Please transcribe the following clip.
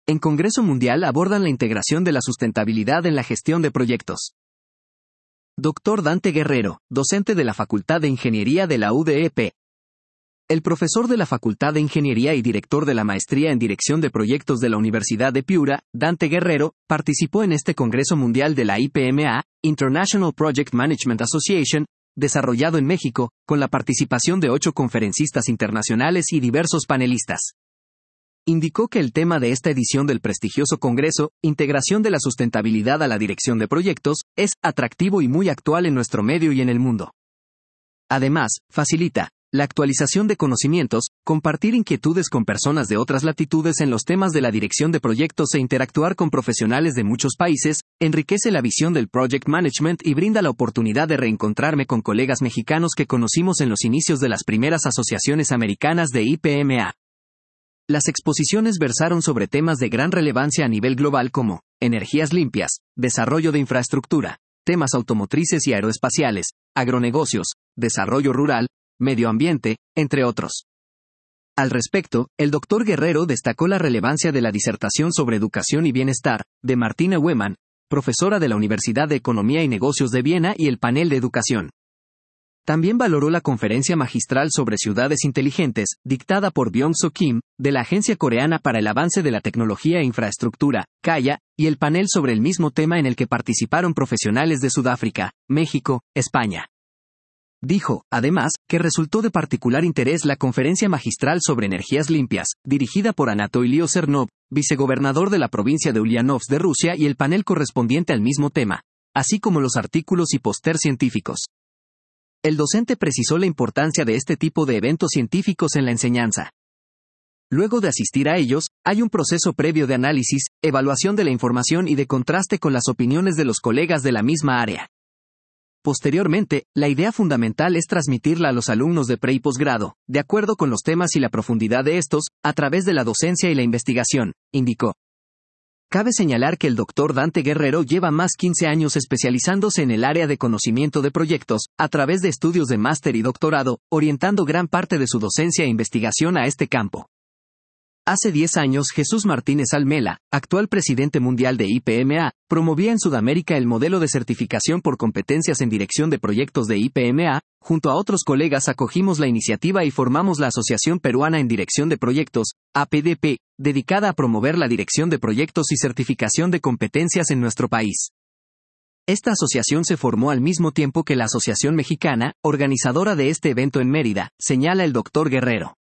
En Congreso Mundial abordan la integración de la sustentabilidad en la gestión de proyectos. Dr. Dante Guerrero, docente de la Facultad de Ingeniería de la UDEP. El profesor de la Facultad de Ingeniería y director de la Maestría en Dirección de Proyectos de la Universidad de Piura, Dante Guerrero, participó en este Congreso Mundial de la IPMA, International Project Management Association, desarrollado en México, con la participación de 8 conferencistas internacionales y diversos panelistas. Indicó que el tema de esta edición del prestigioso Congreso, Integración de la Sustentabilidad a la Dirección de Proyectos, es atractivo y muy actual en nuestro medio y en el mundo. Además, facilita la actualización de conocimientos, compartir inquietudes con personas de otras latitudes en los temas de la dirección de proyectos e interactuar con profesionales de muchos países, enriquece la visión del project management y brinda la oportunidad de reencontrarme con colegas mexicanos que conocimos en los inicios de las primeras asociaciones americanas de IPMA. Las exposiciones versaron sobre temas de gran relevancia a nivel global como energías limpias, desarrollo de infraestructura, temas automotrices y aeroespaciales, agronegocios, desarrollo rural, medio ambiente, entre otros. Al respecto, el Dr. Guerrero destacó la relevancia de la disertación sobre educación y bienestar, de Martina Weman, profesora de la Universidad de Economía y Negocios de Viena y el panel de educación. También valoró la conferencia magistral sobre ciudades inteligentes, dictada por Byung-Soo Kim, de la Agencia Coreana para el Avance de la Tecnología e Infraestructura, KAIA, y el panel sobre el mismo tema en el que participaron profesionales de Sudáfrica, México, España. Dijo, además, que resultó de particular interés la conferencia magistral sobre energías limpias, dirigida por Anatoly Cernov, vicegobernador de la provincia de Ulyanovsk de Rusia y el panel correspondiente al mismo tema, así como los artículos y póster científicos. El docente precisó la importancia de este tipo de eventos científicos en la enseñanza. Luego de asistir a ellos, hay un proceso previo de análisis, evaluación de la información y de contraste con las opiniones de los colegas de la misma área. Posteriormente, la idea fundamental es transmitirla a los alumnos de pre y posgrado, de acuerdo con los temas y la profundidad de estos, a través de la docencia y la investigación, indicó. Cabe señalar que el Dr. Dante Guerrero lleva más 15 años especializándose en el área de conocimiento de proyectos, a través de estudios de máster y doctorado, orientando gran parte de su docencia e investigación a este campo. Hace 10 años Jesús Martínez Almela, actual presidente mundial de IPMA, promovía en Sudamérica el modelo de certificación por competencias en dirección de proyectos de IPMA. Junto a otros colegas acogimos la iniciativa y formamos la Asociación Peruana en Dirección de Proyectos, APDP, dedicada a promover la dirección de proyectos y certificación de competencias en nuestro país. Esta asociación se formó al mismo tiempo que la Asociación Mexicana, organizadora de este evento en Mérida, señala el Dr. Guerrero.